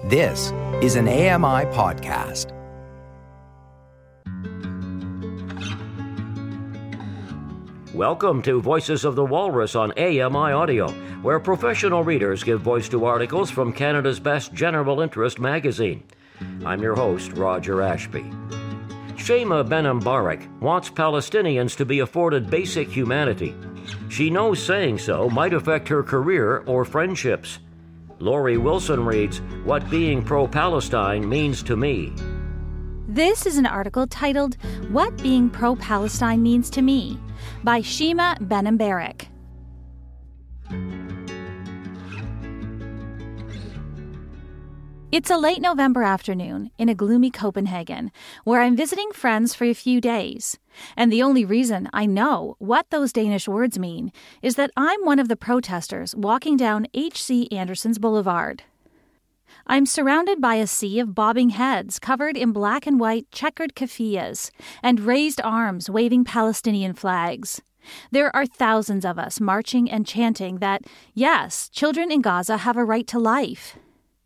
This is an AMI podcast. Welcome to Voices of the Walrus on AMI Audio, where professional readers give voice to articles from Canada's best general interest magazine. I'm your host, Roger Ashby. Shema Ben-Mbarak wants Palestinians to be afforded basic humanity. She knows saying so might affect her career or friendships. Lori Wilson reads, What Being Pro-Palestine Means to Me. This is an article titled, What Being Pro-Palestine Means to Me, by Shema Ben-Mbarak. It's a late November afternoon in a gloomy Copenhagen, where I'm visiting friends for a few days. And the only reason I know what those Danish words mean is that I'm one of the protesters walking down H.C. Andersen's Boulevard. I'm surrounded by a sea of bobbing heads covered in black and white checkered keffiyehs and raised arms waving Palestinian flags. There are thousands of us marching and chanting that, yes, children in Gaza have a right to life.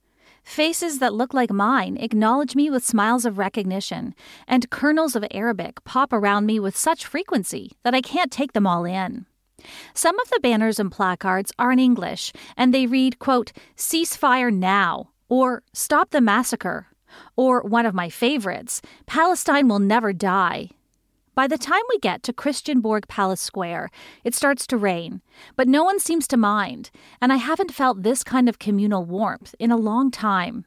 Faces that look like mine acknowledge me with smiles of recognition, and kernels of Arabic pop around me with such frequency that I can't take them all in. Some of the banners and placards are in English, and they read, quote, "Ceasefire now," or "Stop the massacre," or one of my favorites, "Palestine will never die." By the time we get to Christiansborg Palace Square, it starts to rain, but no one seems to mind, and I haven't felt this kind of communal warmth in a long time.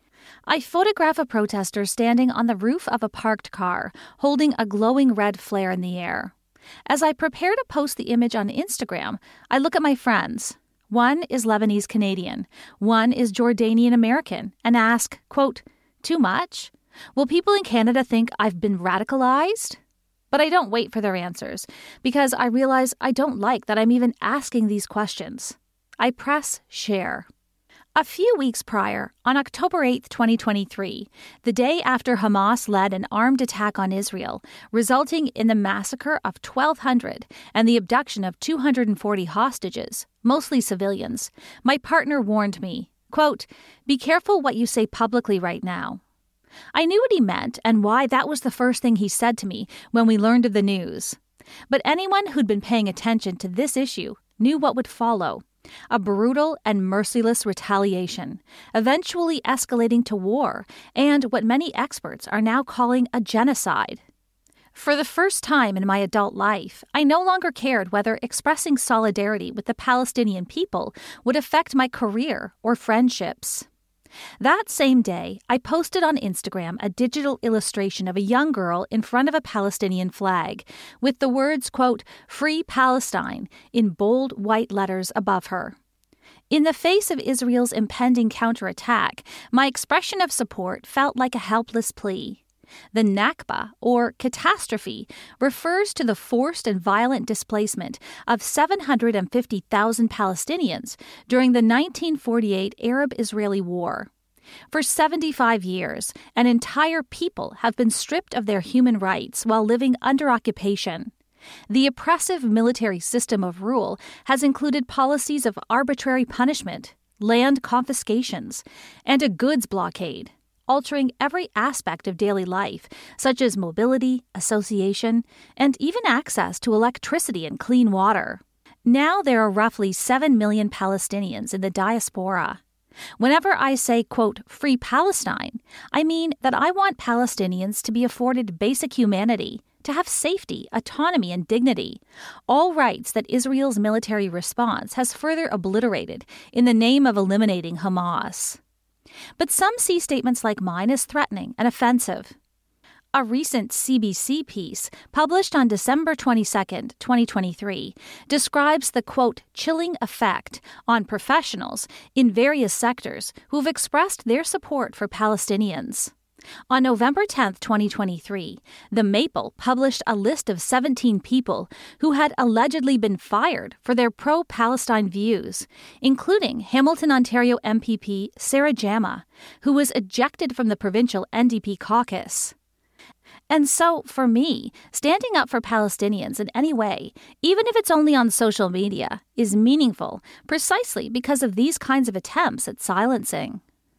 I photograph a protester standing on the roof of a parked car, holding a glowing red flare in the air. As I prepare to post the image on Instagram, I look at my friends. One is Lebanese Canadian, one is Jordanian American, and ask, quote, "Too much? Will people in Canada think I've been radicalized?" But I don't wait for their answers, because I realize I don't like that I'm even asking these questions. I press share. A few weeks prior, on October 8, 2023, the day after Hamas led an armed attack on Israel, resulting in the massacre of 1,200 and the abduction of 240 hostages, mostly civilians, my partner warned me, quote, "Be careful what you say publicly right now." I knew what he meant and why that was the first thing he said to me when we learned of the news. But anyone who'd been paying attention to this issue knew what would follow: a brutal and merciless retaliation, eventually escalating to war and what many experts are now calling a genocide. For the first time in my adult life, I no longer cared whether expressing solidarity with the Palestinian people would affect my career or friendships. That same day, I posted on Instagram a digital illustration of a young girl in front of a Palestinian flag, with the words, quote, "Free Palestine," in bold white letters above her. In the face of Israel's impending counterattack, my expression of support felt like a helpless plea. The Nakba, or catastrophe, refers to the forced and violent displacement of 750,000 Palestinians during the 1948 Arab-Israeli War. For 75 years, an entire people have been stripped of their human rights while living under occupation. The oppressive military system of rule has included policies of arbitrary punishment, land confiscations, and a goods blockade, altering every aspect of daily life, such as mobility, association, and even access to electricity and clean water. Now there are roughly 7 million Palestinians in the diaspora. Whenever I say, quote, "Free Palestine," I mean that I want Palestinians to be afforded basic humanity, to have safety, autonomy, and dignity, all rights that Israel's military response has further obliterated in the name of eliminating Hamas. But some see statements like mine as threatening and offensive. A recent CBC piece, published on December 22, 2023, describes the, quote, "chilling effect" on professionals in various sectors who've expressed their support for Palestinians. On November 10, 2023, The Maple published a list of 17 people who had allegedly been fired for their pro-Palestine views, including Hamilton, Ontario MPP Sarah Jama, who was ejected from the provincial NDP caucus. And so, for me, standing up for Palestinians in any way, even if it's only on social media, is meaningful precisely because of these kinds of attempts at silencing.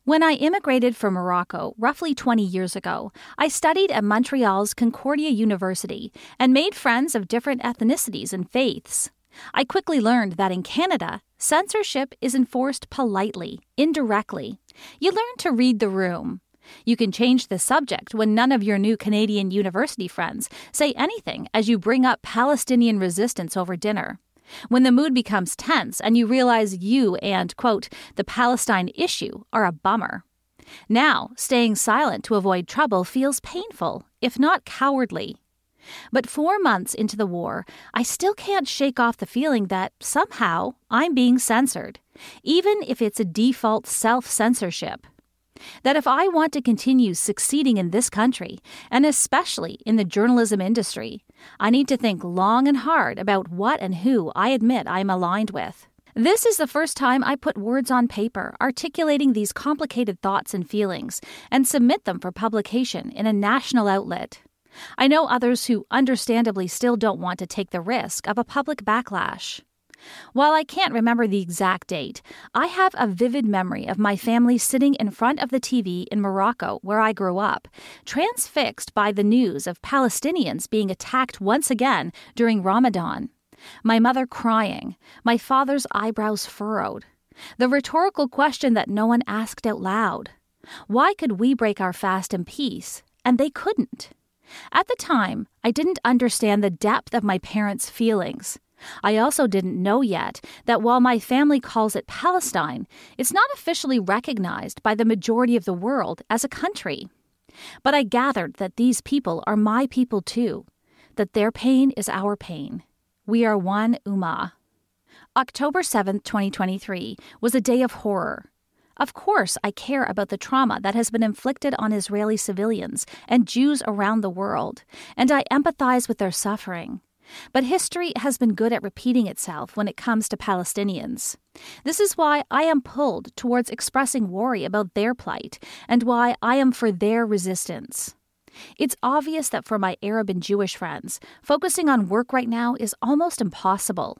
When I immigrated from Morocco roughly 20 years ago, I studied at Montreal's Concordia University and made friends of different ethnicities and faiths. I quickly learned that in Canada, censorship is enforced politely, indirectly. You learn to read the room. You can change the subject when none of your new Canadian university friends say anything as you bring up Palestinian resistance over dinner. When the mood becomes tense and you realize you and, quote, the Palestine issue are a bummer. Now, staying silent to avoid trouble feels painful, if not cowardly. But 4 months into the war, I still can't shake off the feeling that somehow I'm being censored, even if it's a default self-censorship. That if I want to continue succeeding in this country, and especially in the journalism industry, I need to think long and hard about what and who I admit I'm aligned with. This is the first time I put words on paper articulating these complicated thoughts and feelings and submit them for publication in a national outlet. I know others who understandably still don't want to take the risk of a public backlash. While I can't remember the exact date, I have a vivid memory of my family sitting in front of the TV in Morocco, where I grew up, transfixed by the news of Palestinians being attacked once again during Ramadan. My mother crying, my father's eyebrows furrowed. The rhetorical question that no one asked out loud. Why could we break our fast in peace, and they couldn't? At the time, I didn't understand the depth of my parents' feelings. I also didn't know yet that while my family calls it Palestine, it's not officially recognized by the majority of the world as a country. But I gathered that these people are my people too, that their pain is our pain. We are one ummah. October 7th, 2023 was a day of horror. Of course, I care about the trauma that has been inflicted on Israeli civilians and Jews around the world, and I empathize with their suffering. But history has been good at repeating itself when it comes to Palestinians. This is why I am pulled towards expressing worry about their plight and why I am for their resistance. It's obvious that for my Arab and Jewish friends, focusing on work right now is almost impossible.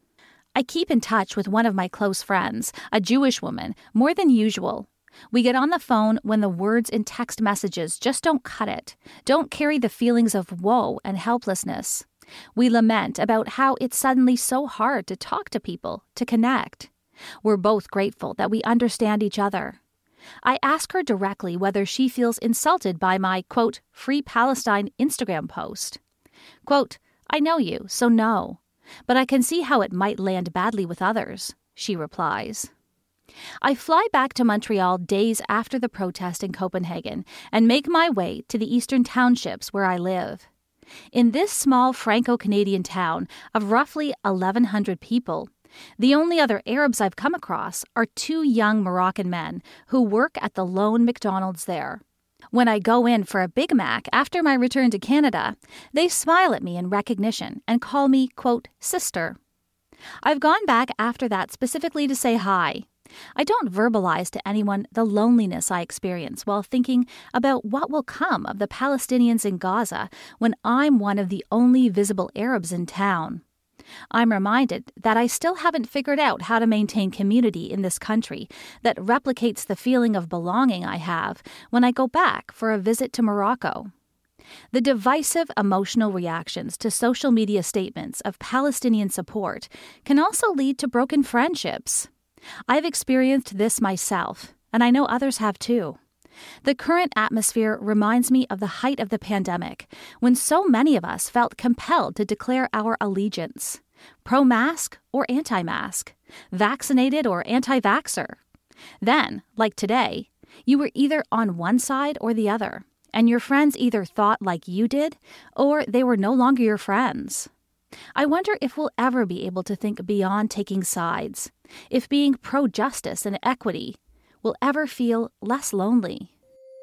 I keep in touch with one of my close friends, a Jewish woman, more than usual. We get on the phone when the words in text messages just don't cut it, don't carry the feelings of woe and helplessness. We lament about how it's suddenly so hard to talk to people, to connect. We're both grateful that we understand each other. I ask her directly whether she feels insulted by my, quote, Free Palestine Instagram post. Quote, I know you, so no. But I can see how it might land badly with others, she replies. I fly back to Montreal days after the protest in Copenhagen and make my way to the eastern townships where I live. In this small Franco-Canadian town of roughly 1,100 people, the only other Arabs I've come across are 2 young Moroccan men who work at the lone McDonald's there. When I go in for a Big Mac after my return to Canada, they smile at me in recognition and call me, quote, sister. I've gone back after that specifically to say hi. I don't verbalize to anyone the loneliness I experience while thinking about what will come of the Palestinians in Gaza when I'm one of the only visible Arabs in town. I'm reminded that I still haven't figured out how to maintain community in this country that replicates the feeling of belonging I have when I go back for a visit to Morocco. The divisive emotional reactions to social media statements of Palestinian support can also lead to broken friendships. I've experienced this myself, and I know others have too. The current atmosphere reminds me of the height of the pandemic, when so many of us felt compelled to declare our allegiance. Pro-mask or anti-mask, vaccinated or anti-vaxxer. Then, like today, you were either on one side or the other, and your friends either thought like you did, or they were no longer your friends. I wonder if we'll ever be able to think beyond taking sides, if being pro-justice and equity will ever feel less lonely.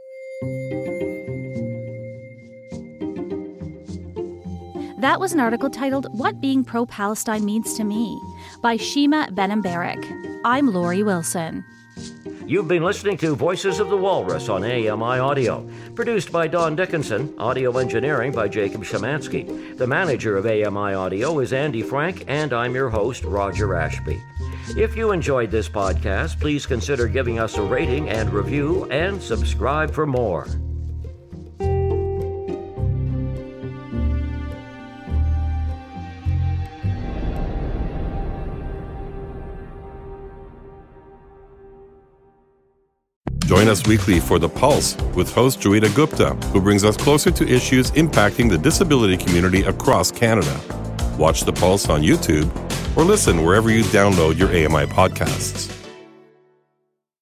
That was an article titled What Being Pro-Palestine Means to Me by Shima Benambarak. I'm Lori Wilson. You've been listening to Voices of the Walrus on AMI Audio, produced by Don Dickinson, audio engineering by Jacob Shemansky. The manager of AMI Audio is Andy Frank, and I'm your host, Roger Ashby. If you enjoyed this podcast, please consider giving us a rating and review, and subscribe for more. Join us weekly for The Pulse with host Joeita Gupta, who brings us closer to issues impacting the disability community across Canada. Watch The Pulse on YouTube or listen wherever you download your AMI podcasts.